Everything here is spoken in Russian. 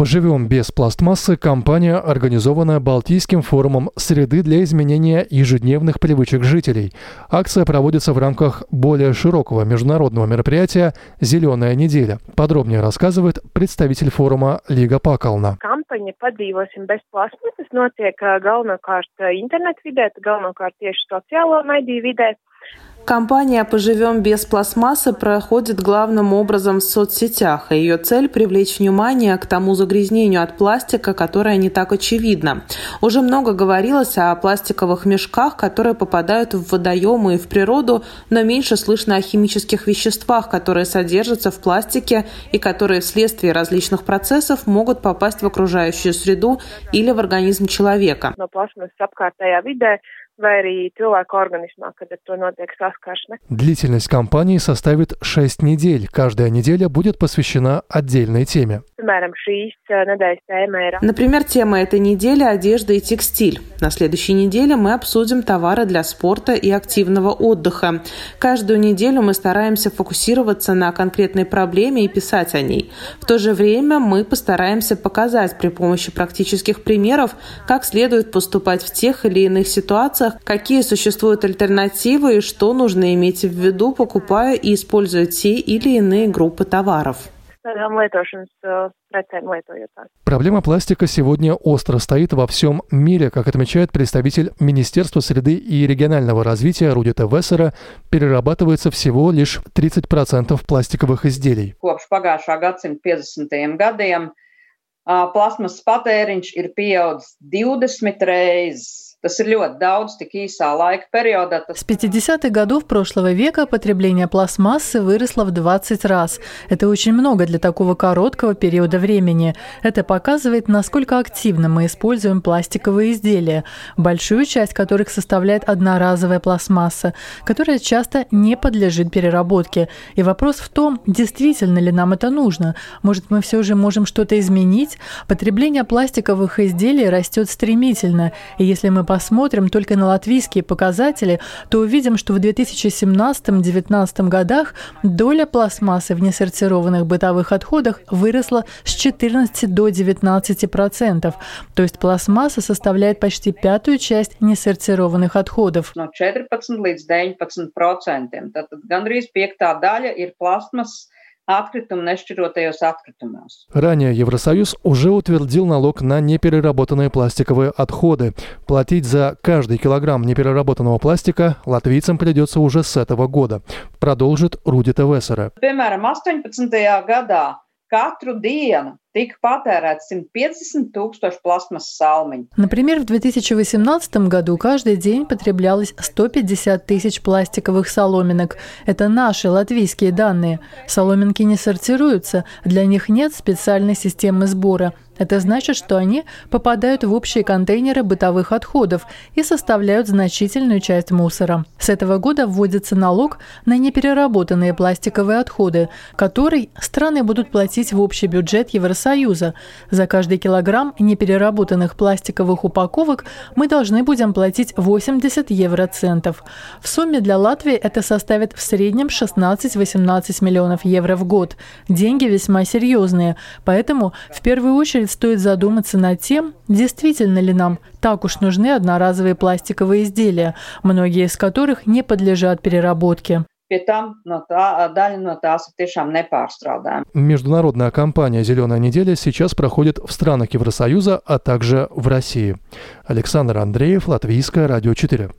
«Поживем без пластмассы» – кампания, организованная Балтийским форумом среды для изменения ежедневных привычек жителей. Акция проводится в рамках более широкого международного мероприятия «Зеленая неделя». Подробнее рассказывает представитель форума Лига Пакална. Kampaņa «Padzīvosim bez plasmasas» notiek galvenokārt internetvidē, galvenokārt tieši sociālo mediju vidē. Кампания «Поживем без пластмассы» проходит главным образом в соцсетях, и ее цель – привлечь внимание к тому загрязнению от пластика, которое не так очевидно. Уже много говорилось о пластиковых мешках, которые попадают в водоемы и в природу, но меньше слышно о химических веществах, которые содержатся в пластике и которые вследствие различных процессов могут попасть в окружающую среду или в организм человека. Длительность кампании составит 6 недель. Каждая неделя будет посвящена отдельной теме. Например, тема этой недели – одежда и текстиль. На следующей неделе мы обсудим товары для спорта и активного отдыха. Каждую неделю мы стараемся фокусироваться на конкретной проблеме и писать о ней. В то же время мы постараемся показать при помощи практических примеров, как следует поступать в тех или иных ситуациях, какие существуют альтернативы и что нужно иметь в виду, покупая и используя те или иные группы товаров. Проблема пластика сегодня остро стоит во всем мире, как отмечает представитель Министерства среды и регионального развития Рудита Весера. Перерабатывается всего лишь 30% пластиковых изделий. Plasmasas patēriņš ir pieaudzis 20 reizes. С 50-х годов прошлого века потребление пластмассы выросло в 20 раз. Это очень много для такого короткого периода времени. Это показывает, насколько активно мы используем пластиковые изделия, большую часть которых составляет одноразовая пластмасса, которая часто не подлежит переработке. И вопрос в том, действительно ли нам это нужно. Может, мы все же можем что-то изменить? Потребление пластиковых изделий растет стремительно, и если мы посмотрим только на латвийские показатели, то увидим, что в 2017-2019 годах доля пластмассы в несортированных бытовых отходах выросла с 14 до 19%. То есть пластмасса составляет почти пятую часть несортированных отходов. No 14 līdz 19%. Tātad gandrīz piektā daļa ir plasmasas atkritumi nešķirotajos atkritumos. Ранее Евросоюз уже утвердил налог на непереработанные пластиковые отходы. Платить за каждый килограмм непереработанного пластика латвийцам придется уже с этого года, продолжит Рудита Весера. Piemēram, 18. gadā katru dienu tika patērēts 150 000 пластмассas salmiņu. Например, в 2018 году каждый день потреблялось 150 тысяч пластиковых соломинок. Это наши латвийские данные. Соломинки не сортируются, для них нет специальной системы сбора. Это значит, что они попадают в общие контейнеры бытовых отходов и составляют значительную часть мусора. С этого года вводится налог на непереработанные пластиковые отходы, который страны будут платить в общий бюджет Евросоюза. За каждый килограмм непереработанных пластиковых упаковок мы должны будем платить 80 евроцентов. В сумме для Латвии это составит в среднем 16-18 миллионов евро в год. Деньги весьма серьезные, поэтому в первую очередь стоит задуматься над тем, действительно ли нам так уж нужны одноразовые пластиковые изделия, многие из которых не подлежат переработке. Международная кампания «Зеленая неделя» сейчас проходит в странах Евросоюза, а также в России. Александр Андреев, Латвийское радио 4.